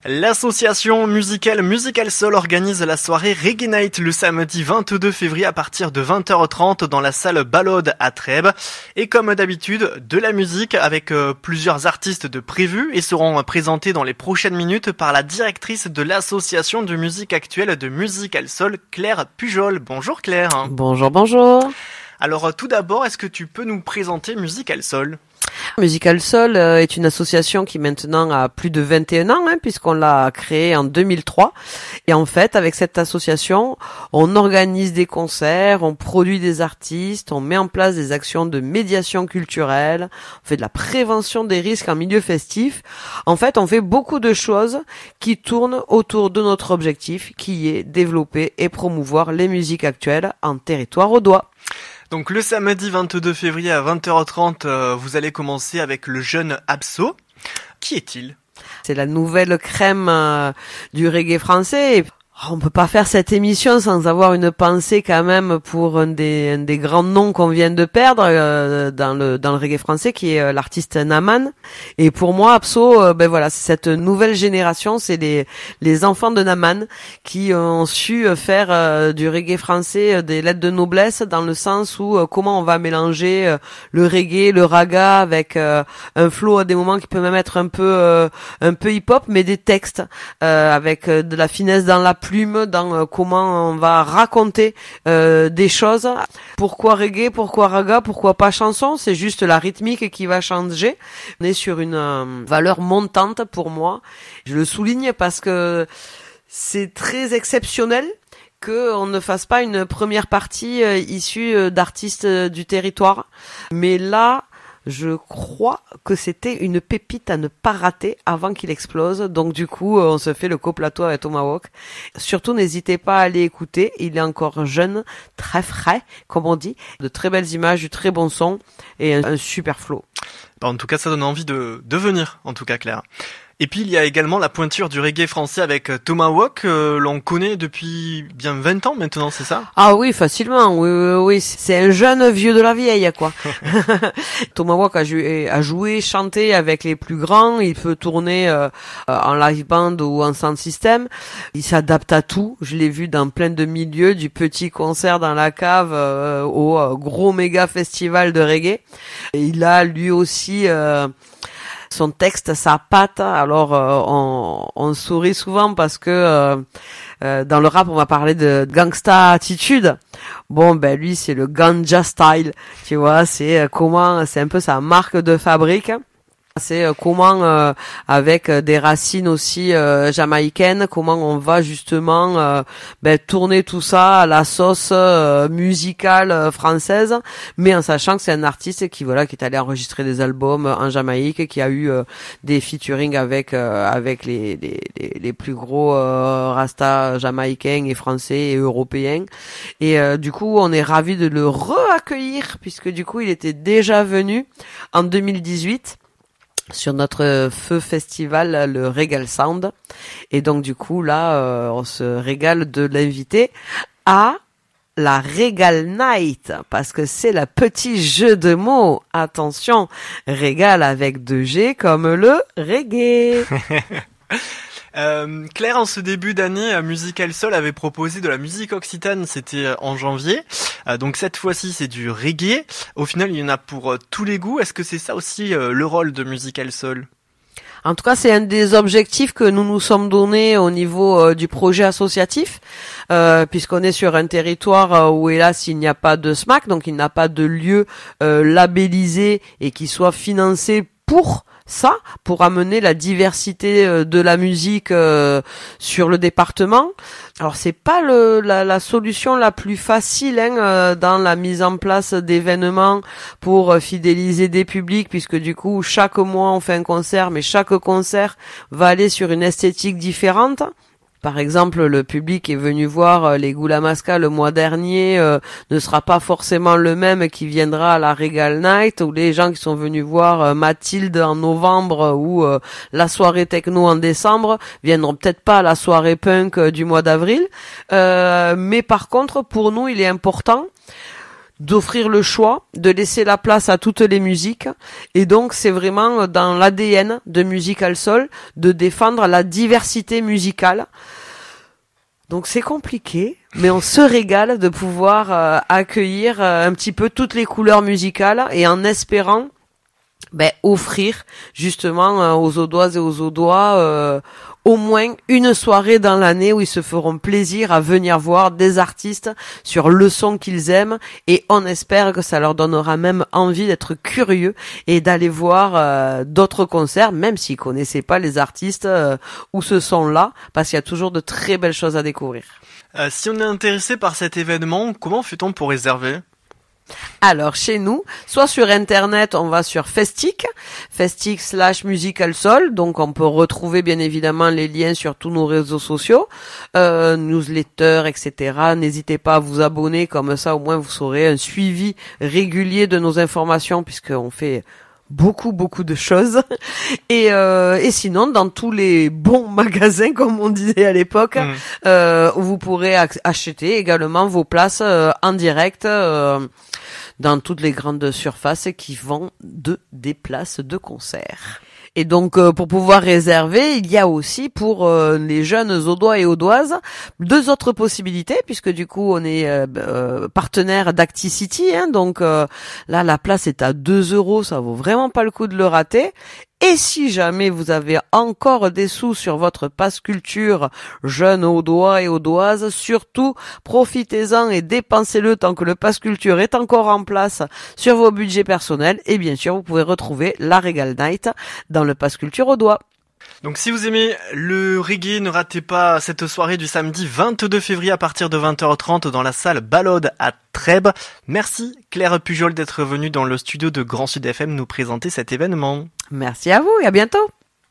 L'association musicale Musical Soul organise la soirée Reggae Night le samedi 22 février à partir de 20h30 dans la salle Ballode à Trèbes. Et comme d'habitude, de la musique avec plusieurs artistes de prévus et seront présentés dans les prochaines minutes par la directrice de l'association de musique actuelle de Musical Soul, Claire Pujol. Bonjour Claire. Bonjour. Alors tout d'abord, est-ce que tu peux nous présenter Musical Soul ? Musical Soul est une association qui maintenant a plus de 21 ans, puisqu'on l'a créée en 2003. Et en fait, avec cette association, on organise des concerts, on produit des artistes, on met en place des actions de médiation culturelle, on fait de la prévention des risques en milieu festif. En fait, on fait beaucoup de choses qui tournent autour de notre objectif, qui est développer et promouvoir les musiques actuelles en territoire audois. Donc le samedi 22 février à 20h30, vous allez commencer avec le jeune Abso. Qui est-il ? C'est la nouvelle crème du reggae français. On peut pas faire cette émission sans avoir une pensée quand même pour un des grands noms qu'on vient de perdre dans le reggae français, qui est l'artiste Naman. Et pour moi, Abso, c'est cette nouvelle génération, c'est les enfants de Naman qui ont su faire du reggae français des lettres de noblesse, dans le sens où comment on va mélanger le reggae, le raga avec un flow à des moments qui peut même être un peu hip-hop, mais des textes avec de la finesse dans la plume, dans comment on va raconter des choses. Pourquoi reggae, pourquoi raga, pourquoi pas chanson ? C'est juste la rythmique qui va changer. On est sur une valeur montante pour moi. Je le souligne parce que c'est très exceptionnel qu'on ne fasse pas une première partie issue d'artistes du territoire. Mais là, je crois que c'était une pépite à ne pas rater avant qu'il explose. Donc du coup, on se fait le coplateau avec Tomahawk. Surtout, n'hésitez pas à aller écouter. Il est encore jeune, très frais, comme on dit. De très belles images, du très bon son et un super flow. En tout cas, ça donne envie de venir, en tout cas, Claire. Et puis il y a également la pointure du reggae français avec Tomahawk, l'on connaît depuis bien 20 ans maintenant, c'est ça ? Ah oui, facilement, oui. C'est un jeune vieux de la vieille, quoi. Tomahawk a joué, chanté avec les plus grands, il peut tourner en live band ou en sound system, il s'adapte à tout, je l'ai vu dans plein de milieux, du petit concert dans la cave au gros méga festival de reggae. Et il a lui aussi... son texte, sa patte. Alors on sourit souvent parce que dans le rap on va parler de gangsta attitude. Bon lui c'est le ganja style, tu vois, c'est un peu sa marque de fabrique. C'est comment avec des racines aussi jamaïcaines, comment on va justement tourner tout ça à la sauce musicale française, mais en sachant que c'est un artiste qui est allé enregistrer des albums en Jamaïque, qui a eu des featuring avec les plus gros rastas jamaïcains et français et européens. Et du coup, on est ravis de le re-accueillir, puisque du coup, il était déjà venu en 2018 sur notre feu festival, le Regal Sound. Et donc du coup là on se régale de l'inviter à la Regal Night, parce que c'est le petit jeu de mots. Attention, Regal avec 2G comme le reggae. Claire, en ce début d'année, Musical Soul avait proposé de la musique occitane, c'était en janvier. Donc cette fois-ci, c'est du reggae. Au final, il y en a pour tous les goûts. Est-ce que c'est ça aussi le rôle de Musical Soul ? En tout cas, c'est un des objectifs que nous nous sommes donnés au niveau du projet associatif, puisqu'on est sur un territoire où, hélas, il n'y a pas de SMAC, donc il n'a pas de lieu labellisé et qui soit financé pour amener la diversité de la musique sur le département. Alors c'est pas la solution la plus facile dans la mise en place d'événements pour fidéliser des publics, puisque du coup chaque mois on fait un concert, mais chaque concert va aller sur une esthétique différente. Par exemple, le public est venu voir les Goulamasca le mois dernier ne sera pas forcément le même qui viendra à la Regal Night, ou les gens qui sont venus voir Mathilde en novembre ou la soirée techno en décembre viendront peut-être pas à la soirée punk du mois d'avril. Mais par contre, pour nous, il est important d'offrir le choix, de laisser la place à toutes les musiques. Et donc, c'est vraiment dans l'ADN de Musical Soul de défendre la diversité musicale. Donc, c'est compliqué, mais on se régale de pouvoir accueillir un petit peu toutes les couleurs musicales et en espérant offrir justement aux Audoises et aux Audois au moins une soirée dans l'année où ils se feront plaisir à venir voir des artistes sur le son qu'ils aiment, et on espère que ça leur donnera même envie d'être curieux et d'aller voir d'autres concerts, même s'ils connaissaient pas les artistes ou ce son-là, parce qu'il y a toujours de très belles choses à découvrir. Si on est intéressé par cet événement, comment fait-on pour réserver ? Alors, chez nous, soit sur Internet, on va sur Festic /Musical Soul, donc on peut retrouver bien évidemment les liens sur tous nos réseaux sociaux, newsletter, etc. N'hésitez pas à vous abonner, comme ça au moins vous saurez un suivi régulier de nos informations, puisqu'on fait beaucoup de choses. Et sinon, dans tous les bons magasins, comme on disait à l'époque, vous pourrez acheter également vos places en direct dans toutes les grandes surfaces qui vendent des places de concert. Et donc, pour pouvoir réserver, il y a aussi pour les jeunes Audois et Audoises 2 autres possibilités, puisque du coup, on est partenaire d'ActiCity, donc là, la place est à 2 €, ça vaut vraiment pas le coup de le rater. Et si jamais vous avez encore des sous sur votre passe culture jeune Audois et Audoises, surtout profitez-en et dépensez-le tant que le passe culture est encore en place sur vos budgets personnels. Et bien sûr, vous pouvez retrouver la Regal Night dans le passe culture Audois. Donc si vous aimez le reggae, ne ratez pas cette soirée du samedi 22 février à partir de 20h30 dans la salle Balode à Trèbes. Merci Claire Pujol d'être venue dans le studio de Grand Sud FM nous présenter cet événement. Merci à vous et à bientôt.